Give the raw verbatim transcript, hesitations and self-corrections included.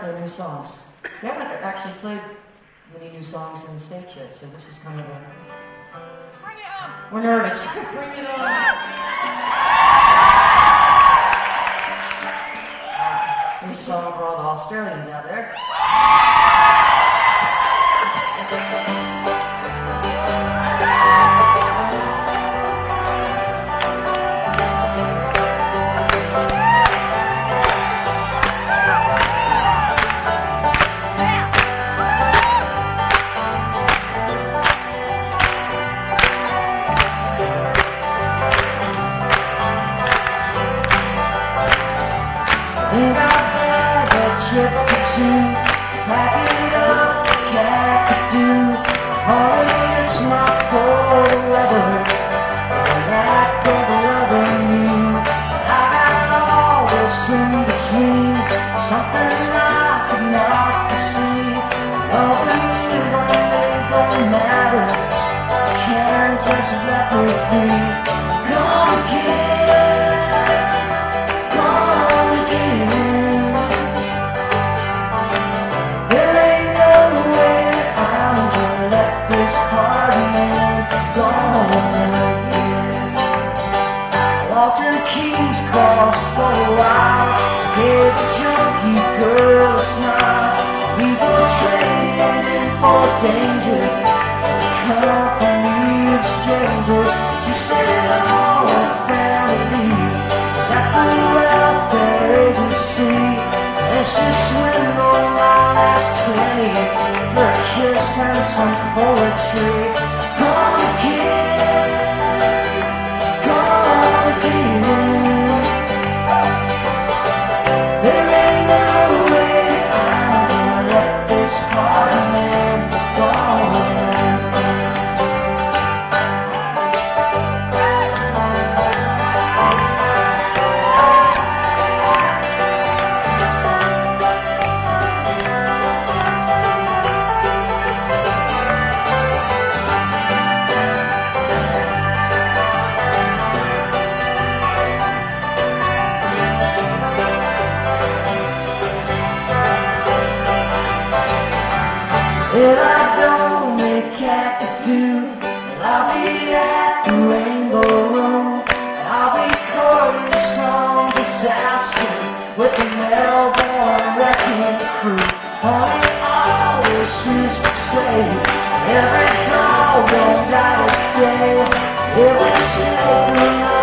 play new songs. We haven't actually played many new songs in the States yet, so this is kind of a... Bring it on! We're nervous. Bring it on! Uh, here's a song for all the Australians out there. And I had that trip for two, pack it up, cat could do. Oh, it's not forever, the lack of loving you. I got all this in between, something I could not foresee. All the years I made don't matter, I can't just let it be. Gonna get Walton King's Cross for a while, gave the junkie girl a smile. We were trading for danger, the company of strangers. She said all her family was at the welfare agency, and she swindled my last twenty for a kiss and some poetry. Gonna get if I don't make cat to do, I'll be at the Rainbow Room. I'll be courting some disaster with the Melbourne wrecking crew. Only always seems to say every dog don't die its day. It was taken